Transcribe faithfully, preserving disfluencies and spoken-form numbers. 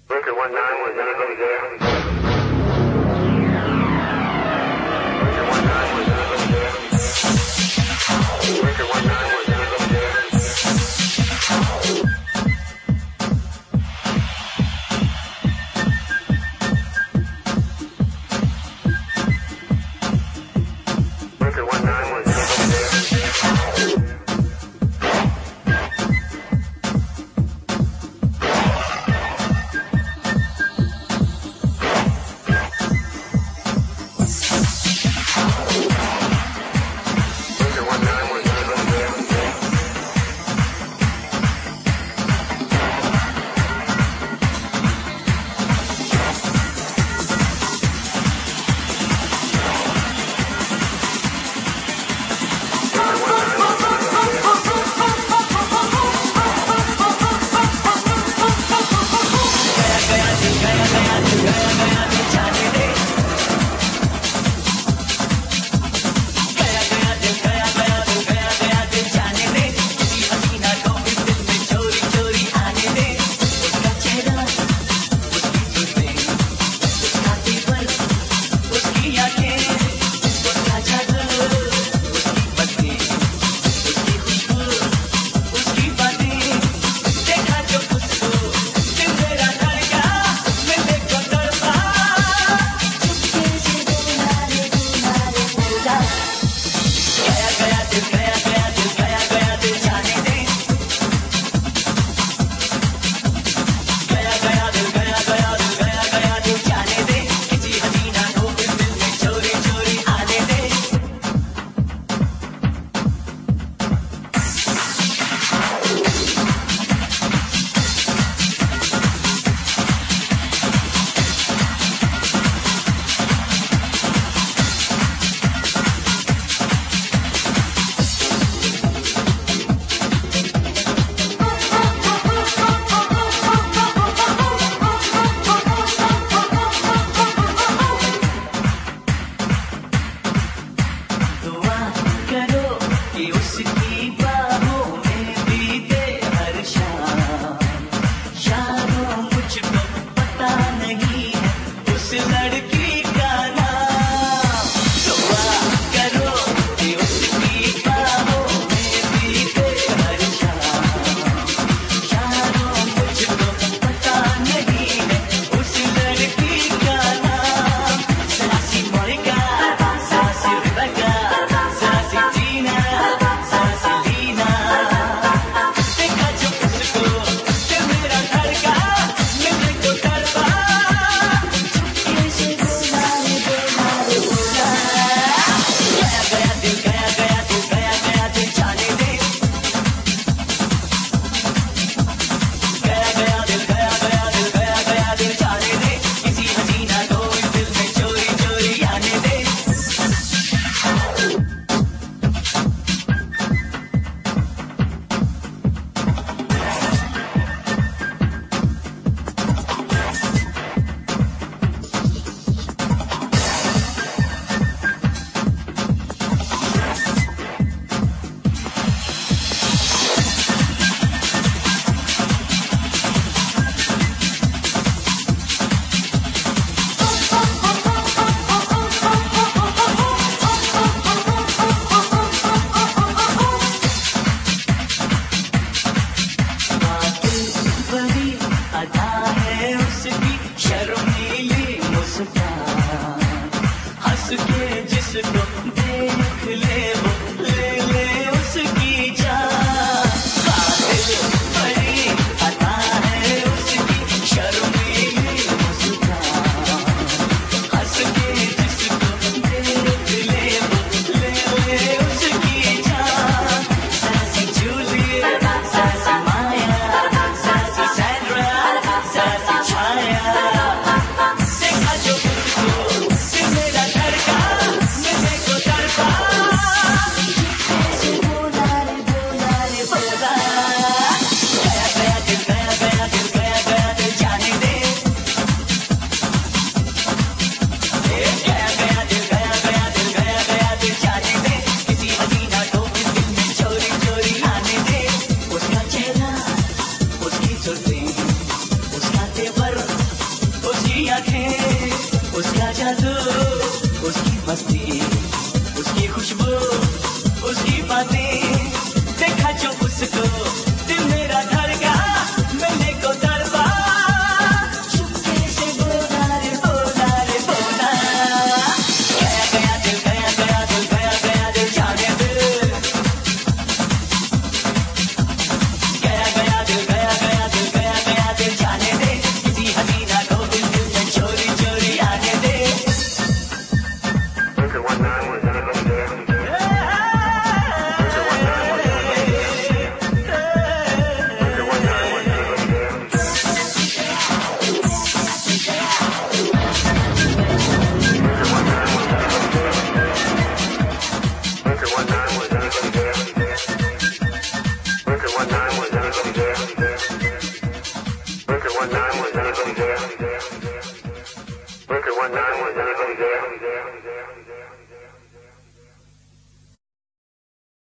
Breaker one nine, was anybody there? Breaker one nine, was anybody there? Breaker one nine, was anybody there? Breaker one nine, was anybody there? उसकी मस्ती, उसकी खुशबू, उसकी बातें, देखा जो उसको दिल मेरा धड़का, मिलने को तड़पा, चुपके से बोला रे बोला रे बोला, गया गया दिल गया गया दिल गया गया दिल जाने दे, गया गया दिल गया गया दिल गया गया दिल जाने दे, किसी हसीना को दिल दिल में चोरी चोरी आने दे। One nine was anybody there? One nine was anybody there?